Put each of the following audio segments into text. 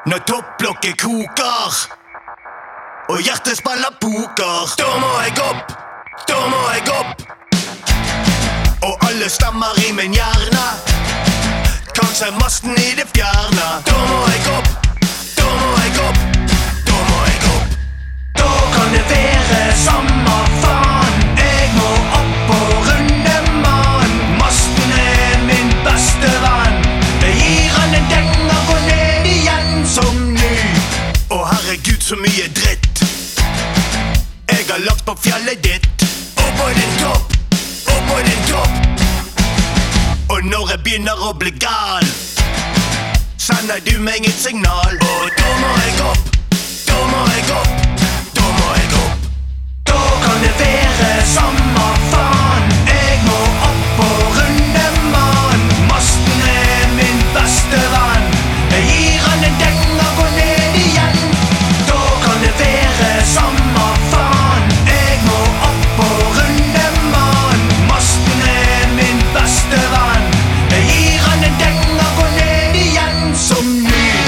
Når topplokket koker og hjertet spiller poker, da må jeg opp, da må jeg opp. Og alle stemmer i min hjerne, kanskje masten i det fjerne. Da må jeg opp, da må jeg opp, da må jeg opp. Da kan det være samme faen, jeg må opp og runde mann. Masten er min beste venn, jeg gir han en deng og går ned igjen som ny. Å herregud, så mye dritt jeg har lagt på fjellet ditt. Opp på din topp, opp på din topp. Og når jeg begynner å bli gal, sender du meg et signal. Og da må jeg opp, da må jeg opp, da må jeg opp. Da kan det være samme faen, jeg må opp og runde mann. Masten er min beste venn, jeg gir han en deng og går ned igjen. Da kan det være samme faen, jeg må opp og runde mann. Masten er min beste venn, jeg gir han en deng og går ned igjen som ny.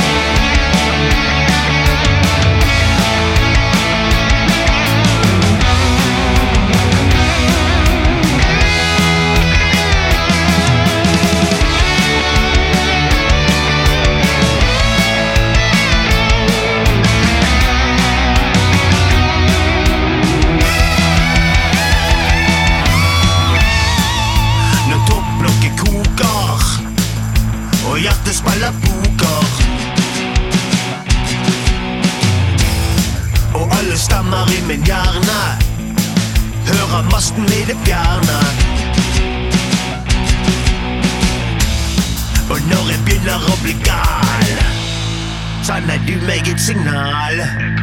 Når topplokket koker og hjertet spiller poker, og alle stemmer i min hjerne, hører masten i det fjerne. Og når jeg begynner å bli gal, sender du meg et signal.